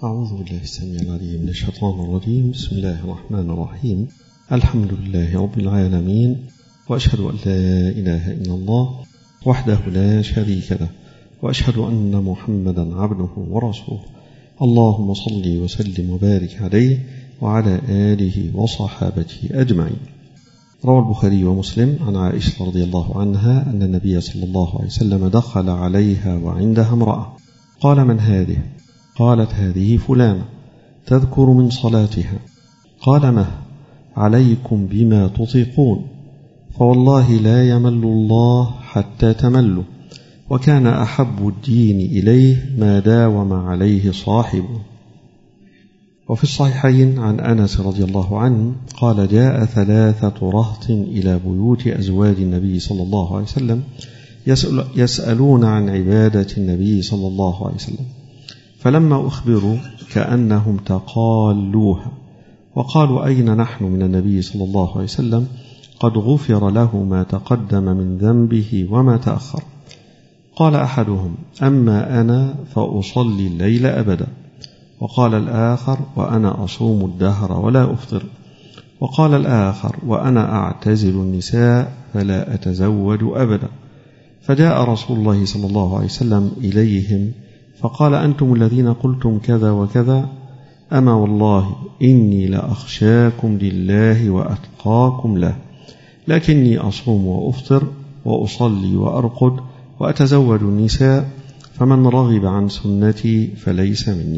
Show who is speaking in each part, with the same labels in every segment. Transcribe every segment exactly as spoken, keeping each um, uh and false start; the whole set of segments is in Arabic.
Speaker 1: أعوذ بالله السميع العليم من الشيطان الرجيم. بسم الله الرحمن الرحيم. الحمد لله رب العالمين، وأشهد أن لا إله إلا الله وحده لا شريك له، وأشهد أن محمدا عبده ورسوله. اللهم صل وسلم وبارك عليه وعلى آله وصحابته أجمعين. روى البخاري ومسلم عن عائشة رضي الله عنها أن النبي صلى الله عليه وسلم دخل عليها وعندها امرأة، قال: من هذه؟ قالت: هذه فلانة تذكر من صلاتها. قال: مه؟ عليكم بما تطيقون، فوالله لا يمل الله حتى تملوا، وكان أحب الدين إليه ما داوم عليه صاحبه. وفي الصحيحين عن أنس رضي الله عنه قال: جاء ثلاثة رهط إلى بيوت أزواج النبي صلى الله عليه وسلم يسأل يسألون عن عبادة النبي صلى الله عليه وسلم، فلما أخبروا كأنهم تقالوها، وقالوا: أين نحن من النبي صلى الله عليه وسلم؟ قد غفر له ما تقدم من ذنبه وما تأخر. قال أحدهم: أما أنا فأصلي الليل أبدا. وقال الآخر: وأنا أصوم الدهر ولا أفطر. وقال الآخر: وأنا أعتزل النساء فلا أتزوج أبدا. فجاء رسول الله صلى الله عليه وسلم إليهم فقال: أنتم الذين قلتم كذا وكذا؟ أما والله إني لأخشاكم لله وأتقاكم له، لكني أصوم وأفطر وأصلي وأرقد وأتزوج النساء، فمن رغب عن سنتي فليس مني.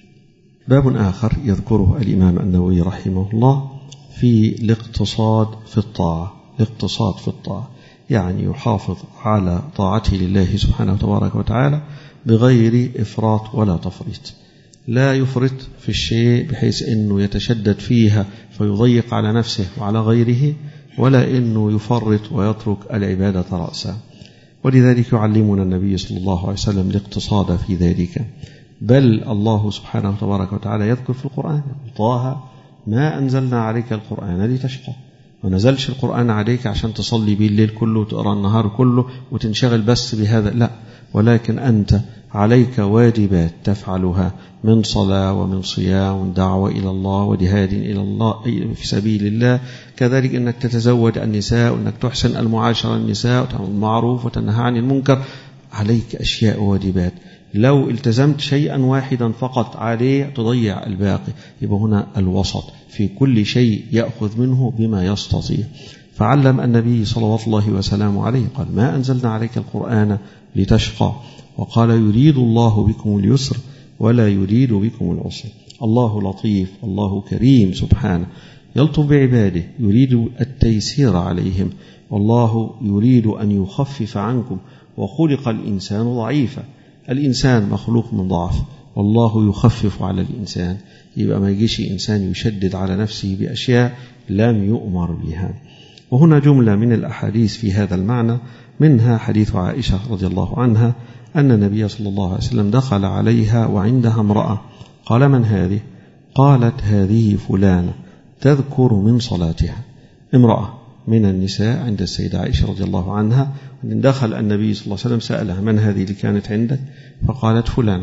Speaker 1: باب آخر يذكره الإمام النووي رحمه الله في الاقتصاد في الطاعة. الاقتصاد في الطاعة يعني يحافظ على طاعته لله سبحانه وتبارك وتعالى بغير إفراط ولا تفريط. لا يفرط في الشيء بحيث أنه يتشدد فيها فيضيق على نفسه وعلى غيره، ولا أنه يفرط ويترك العبادة رأسا. ولذلك يعلمنا النبي صلى الله عليه وسلم الاقتصاد في ذلك. بل الله سبحانه وتبارك وتعالى يذكر في القرآن: طه ما أنزلنا عليك القرآن لتشقى. ما نزلش القرآن عليك عشان تصلي به الليل كله وتقرأ النهار كله وتنشغل بس بهذا، لا، ولكن أنت عليك واجبات تفعلها من صلاة ومن صيام ودعوة إلى الله وجهاد إلى الله في سبيل الله، كذلك أنك تتزوج النساء وأنك تحسن المعاشرة النساء وتعمل المعروف وتنهى عن المنكر. عليك أشياء واجبات، لو التزمت شيئا واحدا فقط عليه تضيع الباقي. يبقى هنا الوسط في كل شيء يأخذ منه بما يستطيع. فعلم النبي صلوات الله وسلامه عليه قال: ما أنزلنا عليك القرآن لتشقى. وقال: يريد الله بكم اليسر ولا يريد بكم العسر. الله لطيف، الله كريم سبحانه، يلطف بعباده، يريد التيسير عليهم، والله يريد أن يخفف عنكم. وخلق الإنسان ضعيفا، الإنسان مخلوق من ضعف، والله يخفف على الإنسان. يبقى ما يجيش إنسان يشدد على نفسه بأشياء لم يؤمر بها. وهنا جملة من الأحاديث في هذا المعنى، منها حديث عائشة رضي الله عنها أن النبي صلى الله عليه وسلم دخل عليها وعندها امرأة، قال: من هذه؟ قالت: هذه فلانة تذكر من صلاتها. امرأة من النساء عند السيدة عائشة رضي الله عنها، دخل النبي صلى الله عليه وسلم سألها: من هذه اللي كانت عندك؟ فقالت: فلانة.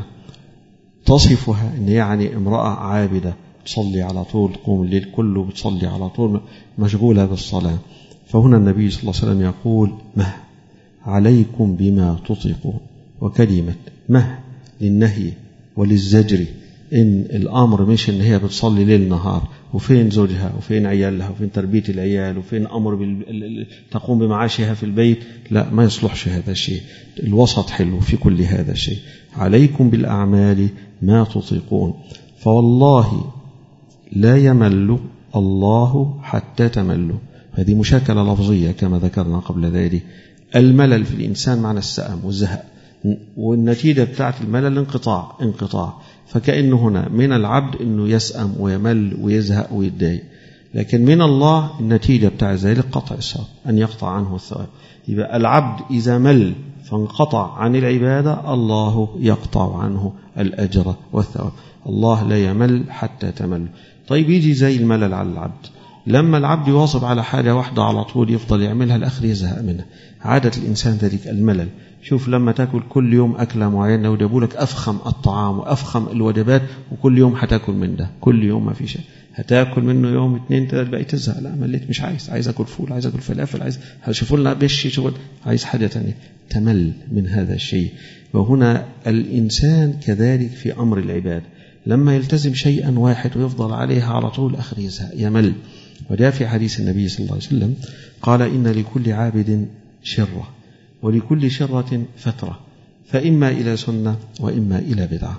Speaker 1: تصفها أن يعني امرأة عابدة، تصلي على طول، تقوم الليل كله بتصلي على طول، مشغولة بالصلاة. فهنا النبي صلى الله عليه وسلم يقول: مه عليكم بما تطيقون. وكلمة مه للنهي وللزجر، إن الأمر مش إن هي بتصلي ليل نهار وفين زوجها وفين عيالها وفين تربية العيال وفين أمر بال... تقوم بمعاشها في البيت، لا، ما يصلحش هذا الشيء. الوسط حلو في كل هذا الشيء. عليكم بالأعمال ما تطيقون، فوالله لا يمل الله حتى تملوا. هذه مشاكلة لفظية كما ذكرنا قبل ذلك. الملل في الإنسان معنى السأم والزهق، والنتيجة بتاعت الملل انقطاع انقطاع فكأنه هنا من العبد أنه يسأم ويمل ويزهق ويتضايق، لكن من الله النتيجة بتاع ذلك قطع الثواب، أن يقطع عنه الثواب. يبقى العبد إذا مل فانقطع عن العبادة، الله يقطع عنه الأجر والثواب. الله لا يمل حتى تمل. طيب يجي زي الملل على العبد، لما العبد يواظب على حاجة واحدة على طول يفضل يعملها الآخر يزهق منها. عادة الإنسان ذلك الملل، شوف لما تاكل كل يوم أكلة معينة وجابوا لك أفخم الطعام وأفخم الوجبات وكل يوم هتاكل من ده، كل يوم ما في شيء، هتاكل منه يوم اثنين ثلاثة بقيت تزهق، لا مليت مش عايز، عايز أكل فول، عايز أكل فلافل، عايز هشوفوا لنا بش شغل، عايز حاجة تانية، تمل من هذا الشيء. وهنا الإنسان كذلك في أمر العباد، لما يلتزم شيئا واحد ويفضل عليها على طول آخر يزهق يمل. وجاء في حديث النبي صلى الله عليه وسلم قال إن لكل عابد شرة ولكل شرة فترة، فإما إلى سنة وإما إلى بدعة.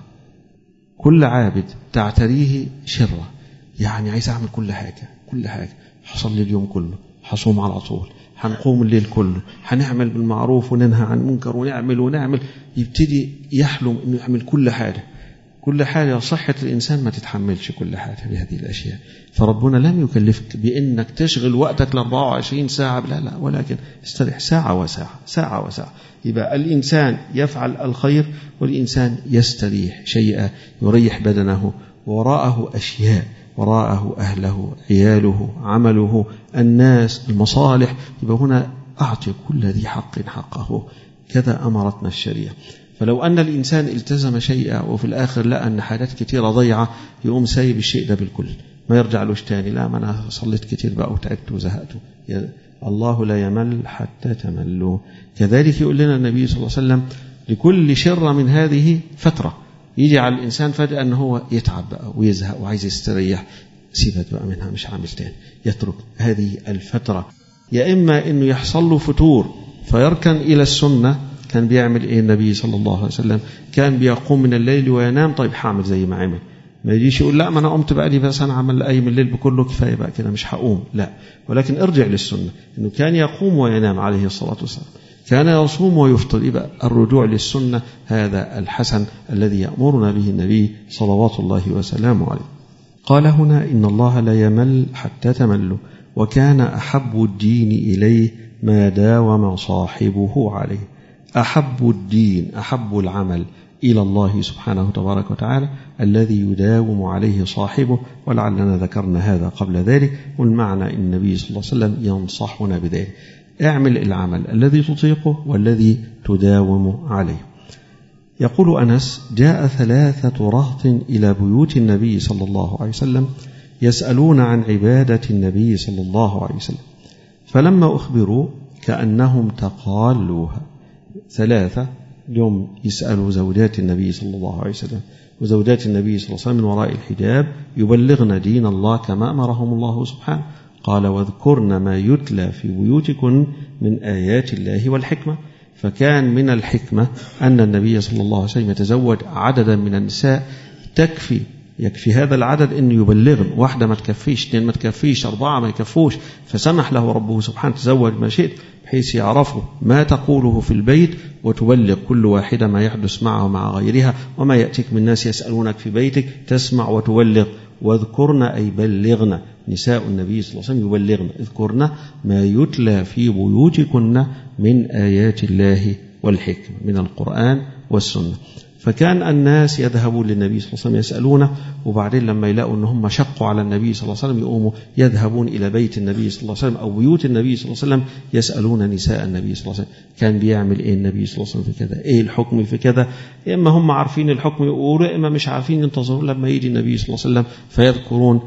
Speaker 1: كل عابد تعتريه شرة، يعني عايز أعمل كل حاجة كل حاجة، حصل لي اليوم كله، حصوم على طول، هنقوم الليل كله، هنعمل بالمعروف وننهى عن المنكر ونعمل ونعمل، يبتدي يحلم إنه يعمل كل حاجة كل حاجة. صحة الإنسان ما تتحملش كل حاجة بهذه الأشياء، فربنا لم يكلفك بأنك تشغل وقتك لأربعة وعشرين ساعة، لا لا، ولكن استريح ساعة وساعة ساعة وساعة. يبقى الإنسان يفعل الخير والإنسان يستريح شيئا يريح بدنه، وراءه أشياء، وراءه أهله، عياله، عمله، الناس، المصالح. يبقى هنا أعطي كل ذي حق حقه، كذا أمرتنا الشريعة. فلو أن الإنسان التزم شيئا وفي الآخر لقى أن حاجات كتيرة ضيعة، يقوم سايب الشيء ده بالكل، ما يرجع له تاني، لا ما أنا صليت كتير بقى وتعبت وزهقت. الله لا يمل حتى تملوا. كذلك يقول لنا النبي صلى الله عليه وسلم لكل شر من هذه فترة، يجي على الإنسان فجأة أنه هو يتعب بقى ويزهق وعايز يستريح، سيبت بقى منها مش عامل تاني، يترك هذه الفترة. يا إما أنه يحصل له فتور فيركن إلى السنة. كان بيعمل إيه النبي صلى الله عليه وسلم؟ كان بيقوم من الليل وينام. طيب حامل زي ما عمل، ما يجيش يقول لا ما أنا قمت بقى لي بس أنا عمل أيام الليل بكله كفاية بقى كده مش هقوم، لا، ولكن ارجع للسنة إنه كان يقوم وينام عليه الصلاة والسلام، كان يصوم ويفطر. يبقى الرجوع للسنة هذا الحسن الذي يأمرنا به النبي صلوات الله وسلامه عليه. قال هنا إن الله لا يمل حتى تملوا، وكان أحب الدين إليه ما داوم صاحبه عليه. أحب الدين، أحب العمل إلى الله سبحانه تبارك وتعالى الذي يداوم عليه صاحبه، ولعلنا ذكرنا هذا قبل ذلك. والمعنى إن النبي صلى الله عليه وسلم ينصحنا بذلك، اعمل العمل الذي تطيقه والذي تداوم عليه. يقول أنس جاء ثلاثة رهط إلى بيوت النبي صلى الله عليه وسلم يسألون عن عبادة النبي صلى الله عليه وسلم، فلما أخبروا كأنهم تقالوها. ثلاثة يوم يسألوا زوجات النبي صلى الله عليه وسلم، وزوجات النبي صلى الله عليه وسلم من وراء الحجاب يبلغن دين الله كما أمرهم الله سبحانه. قال واذكرن ما يتلى في بيوتكن من آيات الله والحكمة. فكان من الحكمة أن النبي صلى الله عليه وسلم يتزوج عددا من النساء تكفي، يكفي هذا العدد أن يبلغن، واحدة ما تكفيش، اثنين ما تكفيش، أربعة ما يكفوش، فسمح له ربه سبحانه تزوج ما شئت، بحيث يعرفوا ما تقوله في البيت وتبلغ كل واحدة ما يحدث معه ومع غيرها، وما يأتيك من الناس يسألونك في بيتك تسمع وتبلغ. واذكرن أي بلغن، نساء النبي صلى الله عليه وسلم يبلغن، اذكرن ما يتلى في بيوتكن من آيات الله والحكمة، من القرآن والسنة. فكان الناس يذهبون للنبي صلى الله عليه وسلم يسألونه، وبعدين لما يلاقوا أنهم شقوا على النبي صلى الله عليه وسلم يقوموا يذهبون إلى بيت النبي صلى الله عليه وسلم أو بيوت النبي صلى الله عليه وسلم يسألون نساء النبي صلى الله عليه وسلم كان بيعمل إيه النبي صلى الله عليه وسلم في كذا، إيه الحكم في كذا. إما هم عارفين الحكم يقولوا، إما مش عارفين ينتظرون لما يجي النبي صلى الله عليه وسلم فيذكرون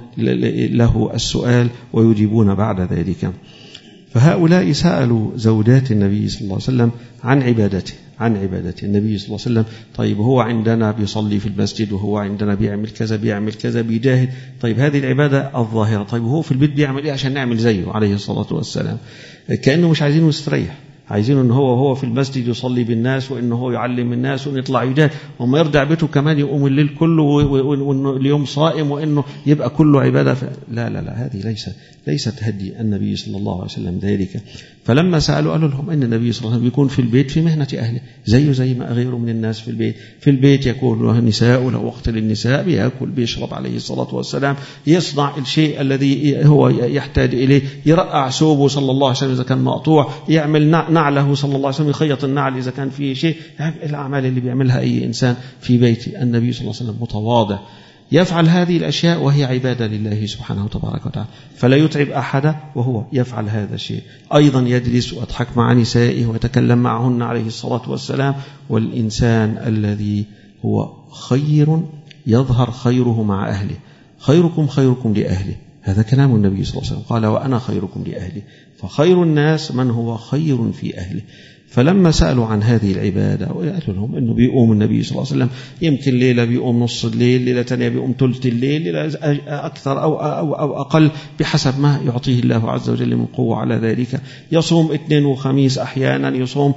Speaker 1: له السؤال ويجيبون بعد ذلك. فهؤلاء سألوا زوجات النبي صلى الله عليه وسلم عن عبادته، عن عبادة النبي صلى الله عليه وسلم. طيب هو عندنا بيصلي في المسجد، وهو عندنا بيعمل كذا بيعمل كذا بيجاهد، طيب هذه العبادة الظاهرة، طيب هو في البيت بيعمل إيه عشان نعمل زيه عليه الصلاة والسلام؟ كأنه مش عايزينه يستريح، عايزينه ان هو هو في المسجد يصلي بالناس، وانه هو يعلم الناس، وانه يطلع يجاهد، وما يرجع بيته كمان يقوم الليل كله، وانه اليوم صائم، وانه يبقى كله عباده. لا لا لا، هذه ليست ليست هدي النبي صلى الله عليه وسلم ذلك. فلما سالوا قالوا لهم ان النبي صلى الله عليه وسلم يكون في البيت في مهنه اهله زيه زي ما غيره من الناس في البيت، في البيت يكون له نساء وله وقت للنساء، بياكل بيشرب عليه الصلاه والسلام، يصنع الشيء الذي هو يحتاج اليه، يرقع ثوبه صلى الله عليه وسلم اذا كان مقطوع، يعمل نعله صلى الله عليه وسلم، يخيط النعل إذا كان فيه شيء، الأعمال اللي بيعملها أي إنسان في بيت. النبي صلى الله عليه وسلم متواضع، يفعل هذه الأشياء وهي عبادة لله سبحانه وتبارك وتعالى، فلا يتعب أحدا وهو يفعل هذا الشيء. أيضا يجلس ويضحك مع نسائه ويتكلم معهن عليه الصلاة والسلام. والإنسان الذي هو خير يظهر خيره مع أهله. خيركم خيركم لأهله، هذا كلام النبي صلى الله عليه وسلم، قال وأنا خيركم لأهلي. فخير الناس من هو خير في أهله. فلما سألوا عن هذه العبادة وقالوا لهم أنه بيقوم النبي صلى الله عليه وسلم يمكن ليلة بيقوم نص الليل، ليلة تانية بيقوم ثلث الليل، ليلة أكثر أو, أو, أو أقل بحسب ما يعطيه الله عز وجل من قوة على ذلك. يصوم اثنين وخميس أحيانا، يصوم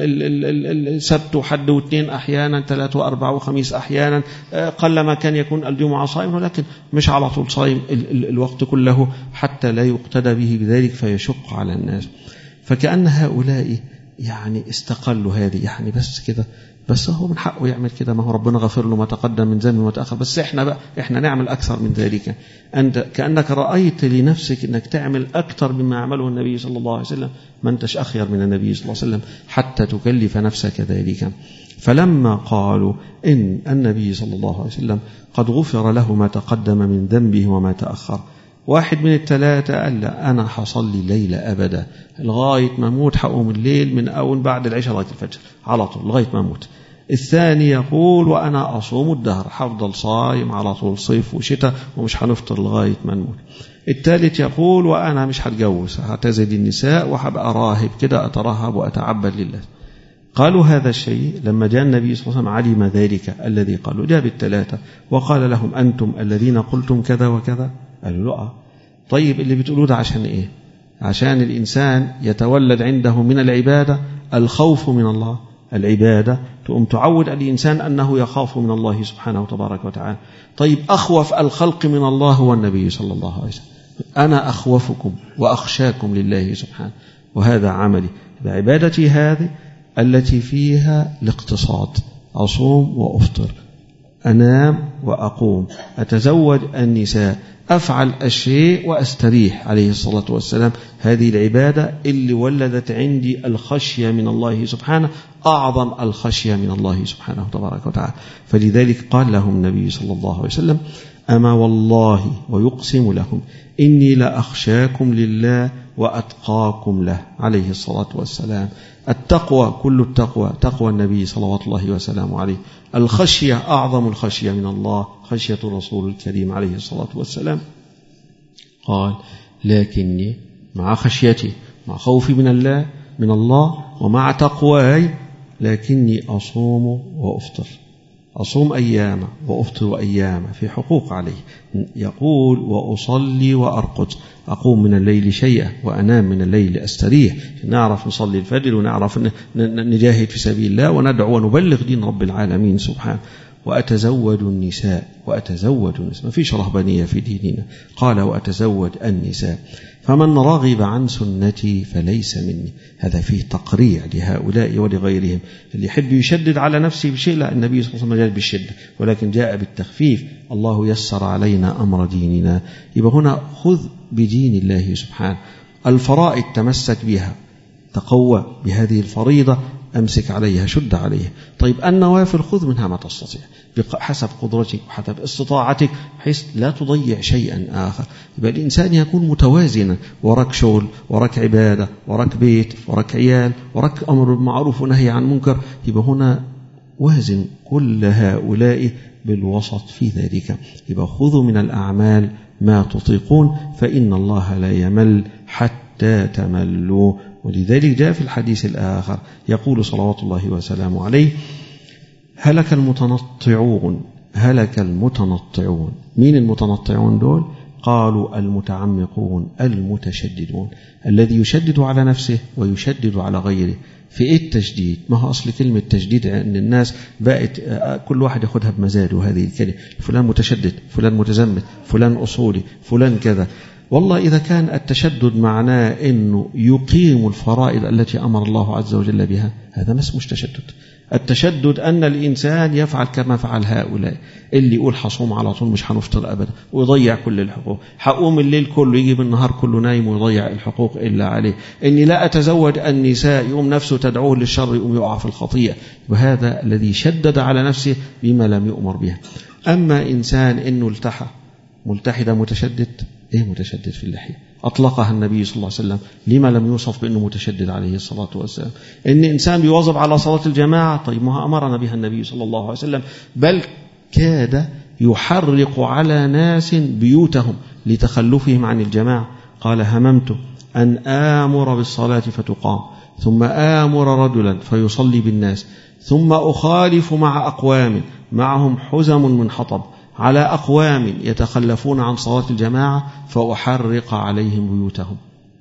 Speaker 1: السبت وحد واثنين أحيانا، ثلاث وأربع وخميس أحيانا، قل ما كان يكون الجمعة صائم، ولكن مش على طول صائم الوقت كله حتى لا يقتدى به بذلك فيشق على الناس. فكأن هؤلاء يعني استقلوا هذه، يعني بس كده، بس هو من حقه يعمل كده، ما هو ربنا غفر له ما تقدم من ذنبه وما تأخر، بس احنا بقى احنا نعمل أكثر من ذلك. أنت كأنك رأيت لنفسك أنك تعمل أكثر مما عمله النبي صلى الله عليه وسلم، ما أنتش أخير من النبي صلى الله عليه وسلم حتى تكلف نفسك ذلك. فلما قالوا إن النبي صلى الله عليه وسلم قد غفر له ما تقدم من ذنبه وما تأخر، واحد من الثلاثة قال لا أنا حصلي ليلة أبدا لغاية ما أموت، حقوم الليل من أول بعد العشاء لغاية الفجر على طول لغاية ما أموت. الثاني يقول وأنا أصوم الدهر، حفضل صايم على طول صيف وشتاء ومش هنفطر لغاية ما نموت. الثالث يقول وأنا مش هتجوز، هعتزل النساء وهبقى راهب كده أترهب وأتعبد لله. قالوا هذا الشيء لما جاء النبي صلى الله عليه وسلم علم ذلك الذي قالوا، جاء بالثلاثة وقال لهم أنتم الذين قلتم كذا وكذا؟ قالوا لا. طيب اللي بتقولوه ده عشان إيه؟ عشان الإنسان يتولد عنده من العبادة الخوف من الله. العبادة تقوم تعود الإنسان أنه يخاف من الله سبحانه وتبارك وتعالى. طيب أخوف الخلق من الله هو النبي صلى الله عليه وسلم، أنا أخوفكم وأخشاكم لله سبحانه، وهذا عملي بعبادتي هذه التي فيها الاقتصاد، أصوم وأفطر، أنام وأقوم، أتزوج النساء، أفعل الشيء وأستريح عليه الصلاة والسلام. هذه العبادة اللي ولدت عندي الخشية من الله سبحانه، أعظم الخشية من الله سبحانه وتبارك وتعالى. فلذلك قال لهم النبي صلى الله عليه وسلم أما والله ويقسم لهم إني لأخشاكم لله وأتقاكم له عليه الصلاة والسلام. التقوى كل التقوى تقوى النبي صلوات الله وسلامه عليه، الخشية أعظم الخشية من الله خشية الرسول الكريم عليه الصلاة والسلام. قال لكني مع خشيتي مع خوفي من الله من الله ومع تقواي لكني أصوم وأفطر، أصوم أيام وأفطر أيام في حقوق عليه. يقول وأصلي وأرقد، أقوم من الليل شيئا وأنام من الليل أستريح، نعرف نصلي الفجر ونعرف نجاهد في سبيل الله وندعو ونبلغ دين رب العالمين سبحانه. وأتزوج النساء وأتزوج النساء، ما فيش رهبانية في ديننا. قال وأتزوج النساء فمن رغب عن سنتي فليس مني. هذا فيه تقريع لهؤلاء ولغيرهم. اللي يحب يشدد على نفسه بشيء، لا، النبي صلى الله عليه وسلم جاء بالشدة ولكن جاء بالتخفيف. الله يسر علينا أمر ديننا. يبقى هنا خذ بدين الله سبحانه، الفرائض تمسك بها، تقوى بهذه الفريضة، أمسك عليها، شد عليها. طيب النوافل خذ منها ما تستطيع بحسب قدرتك وحسب استطاعتك بحيث لا تضيع شيئا آخر. يبقى الإنسان يكون متوازنا، وراك شغل، وراك عبادة، وراك بيت، وراك عيال، وراك أمر بالمعروف ونهي عن منكر. يبقى هنا وازن كل هؤلاء بالوسط في ذلك. يبقى خذوا من الأعمال ما تطيقون فإن الله لا يمل حتى تملوا. ولذلك جاء في الحديث الآخر يقول صلوات الله وسلامه عليه هلك المتنطعون هلك المتنطعون. مين المتنطعون دول؟ قالوا المتعمقون المتشددون، الذي يشدد على نفسه ويشدد على غيره. في ايه التشديد؟ ما هو أصل كلمة تشديد عند الناس بقت كل واحد ياخدها بمزاجه هذه الكلمة، فلان متشدد، فلان متزمت، فلان أصولي، فلان كذا. والله إذا كان التشدد معناه أنه يقيم الفرائض التي أمر الله عز وجل بها، هذا ما اسمه تشدد. التشدد أن الإنسان يفعل كما فعل هؤلاء، اللي يقول حصوم على طول مش هنفطر أبدا ويضيع كل الحقوق، حقوم الليل كله يجي بالنهار كله نايم ويضيع الحقوق إلا عليه، إني لا أتزوج النساء يقوم نفسه تدعوه للشر يقوم يقع في الخطيئة. وهذا الذي شدد على نفسه بما لم يؤمر به. أما إنسان إنه التحى ملتحي ده متشدد، إيه متشدد في اللحية؟ أطلقها النبي صلى الله عليه وسلم، لما لم يوصف بأنه متشدد عليه الصلاة والسلام؟ إن إنسان بيواظب على صلاة الجماعة، طيب ما أمرنا بها النبي صلى الله عليه وسلم، بل كاد يحرق على ناس بيوتهم لتخلفهم عن الجماعة. قال هممت أن آمر بالصلاة فتقام، ثم آمر رجلا فيصلي بالناس، ثم أخالف مع أقوام معهم حزم من حطب على أقوام يتخلفون عن صلاة الجماعة فأحرق عليهم بيوتهم.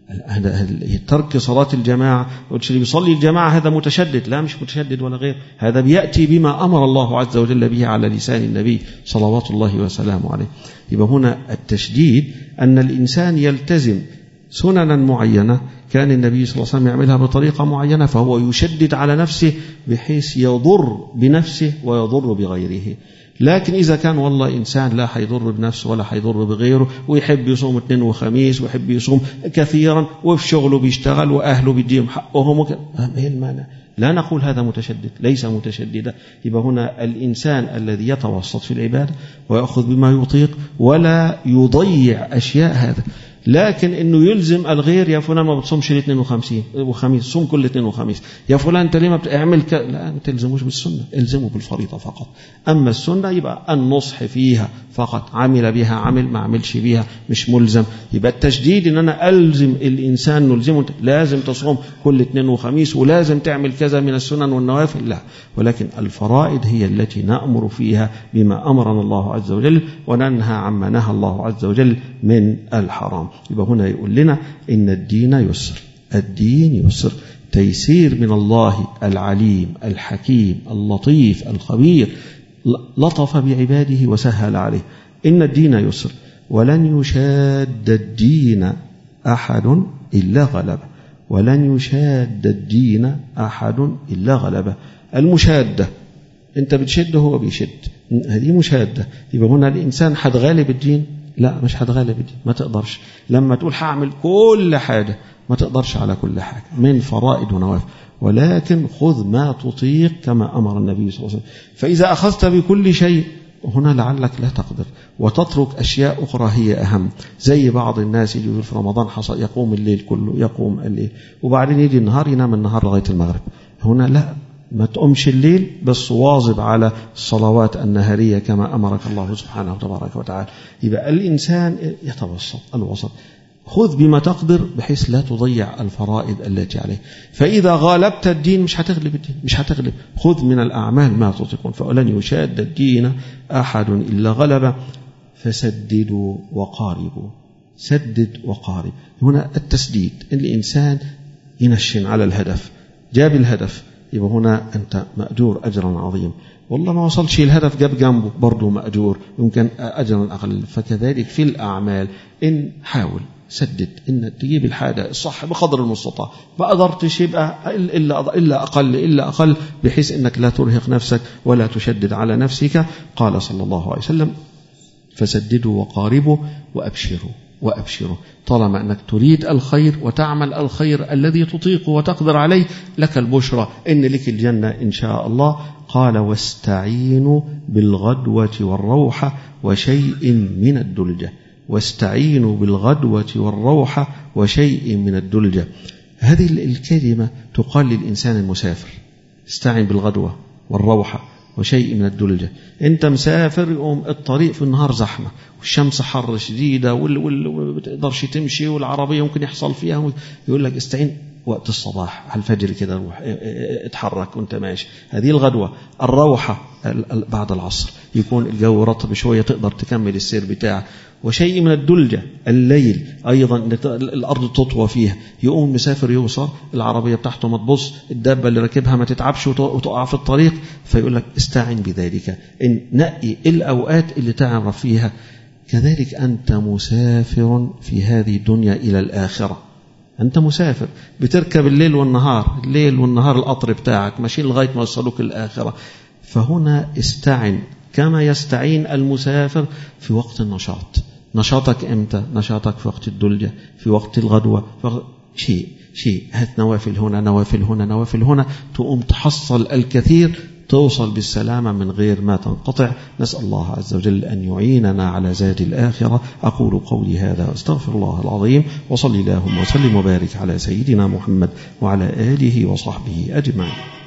Speaker 1: ترك صلاة الجماعة، اللي بيصلي الجماعة هذا متشدد؟ لا، مش متشدد ولا غير، هذا بيأتي بما أمر الله عز وجل به على لسان النبي صلوات الله وسلامه عليه. يبقى هنا التشديد أن الإنسان يلتزم سننا معينة كان النبي صلى الله عليه وسلم يعملها بطريقة معينة، فهو يشدد على نفسه بحيث يضر بنفسه ويضر بغيره. لكن إذا كان والله إنسان لا حيضر بنفسه ولا حيضر بغيره، ويحب يصوم اثنين وخميس ويحب يصوم كثيرا، وفي شغله بيشتغل وأهله بيديهم حقهم، ايه المانع؟ لا نقول هذا متشدد، ليس متشددا. يبقى هنا الإنسان الذي يتوسط في العبادة ويأخذ بما يطيق ولا يضيع أشياء هذا. لكن انه يلزم الغير، يا فلان ما بتصومش الاثنين وخمسين وخميس، صوم كل اثنين وخميس، يا فلان انت ليه ما بتعمل ك... لا، ما تلزموش بالسنه، الزموا بالفريضه فقط. اما السنه يبقى النصح فيها فقط، عمل بها عمل، ما عملش بها مش ملزم. يبقى التشديد ان انا الزم الانسان، نلزمه لازم تصوم كل اثنين وخميس ولازم تعمل كذا من السنن والنوافل، لا، ولكن الفرائض هي التي نأمر فيها بما امرنا الله عز وجل، وننهى عما نهى الله عز وجل من الحرام. يبقى هنا يقول لنا إن الدين يسر، الدين يسر، تيسير من الله العليم الحكيم اللطيف الخبير، لطف بعباده وسهل عليه. إن الدين يسر ولن يشاد الدين أحد إلا غلبه، ولن يشاد الدين أحد إلا غلبه. المشادة أنت بتشده هو بيشد، هذه مشادة. يبقى هنا الإنسان حد غالب الدين؟ لا، مش هتغالب الدين، ما تقدرش. لما تقول هعمل كل حاجة، ما تقدرش على كل حاجة من فرائض ونوافل، ولكن خذ ما تطيق كما أمر النبي صلى الله عليه وسلم. فإذا أخذت بكل شيء هنا لعلك لا تقدر وتترك أشياء أخرى هي أهم. زي بعض الناس يجي في رمضان حصل يقوم الليل كله، يقوم الليل وبعدين يجي النهار ينام النهار لغاية المغرب. هنا لا، ما تقومش الليل، بس واظب على الصلوات النهارية كما أمرك الله سبحانه وتبارك وتعالى. يبقى الإنسان يتوسط الوسط، خذ بما تقدر بحيث لا تضيع الفرائض التي عليه. فإذا غالبت الدين مش هتغلب الدين، مش هتغلب. خذ من الأعمال ما تطيقون، فلن يشاد الدين أحد إلا غلبه. فسددوا وقاربوا، سدد وقارب. هنا التسديد، الإنسان ينشن على الهدف، جاب الهدف، يبقى هنا أنت مأجور أجرا عظيم. والله ما وصلش الهدف جاب جنبه برضه مأجور، يمكن أجرا أقل. فكذلك في الأعمال، إن حاول سدد إن تجيب الحاجة الصح بقدر المستطاع، ما قدرتش يبقى إلا إلا أقل إلا أقل، بحيث إنك لا ترهق نفسك ولا تشدد على نفسك. قال صلى الله عليه وسلم: فسددوا وقاربوا وأبشروا وأبشروا. طالما أنك تريد الخير وتعمل الخير الذي تطيق وتقدر عليه، لك البشرى إن لك الجنة إن شاء الله. قال: واستعينوا بالغدوة والروحة وشيء من الدلجة. واستعينوا بالغدوة والروحة وشيء من الدلجة. هذه الكلمة تقال للإنسان المسافر، استعين بالغدوة والروحة وشيء من الدلجة. انت مسافر، يقوم الطريق في النهار زحمة والشمس حر شديدة وبتقدرش تمشي والعربية ممكن يحصل فيها، يقول لك استعين وقت الصباح على الفجر كده، روح اتحرك وانت ماشي. هذه الغدوة. الروحة بعد العصر، يكون الجو رطب شوية تقدر تكمل السير بتاعك. وشيء من الدلجة الليل أيضا، الأرض تطوى فيها، يقوم مسافر يوصل العربية بتاعته ما تبص، الدابة اللي راكبها ما تتعبش وتقع في الطريق. فيقول لك استعن بذلك، إن نقي الأوقات اللي تعرف فيها. كذلك أنت مسافر في هذه الدنيا إلى الآخرة، أنت مسافر بتركب الليل والنهار، الليل والنهار القطر بتاعك ماشيين لغاية ما يوصلوك الآخرة. فهنا استعن كما يستعين المسافر في وقت النشاط. نشاطك امتى؟ نشاطك في وقت الدلجة، في وقت الغدوة، في وقت شيء شيء هات نوافل هنا نوافل هنا نوافل هنا، تقوم تحصل الكثير توصل بالسلامة من غير ما تنقطع. نسأل الله عز وجل أن يعيننا على زاد الآخرة. أقول قولي هذا واستغفر الله العظيم، وصلي اللهم وسلم وبارك على سيدنا محمد وعلى آله وصحبه أجمعين.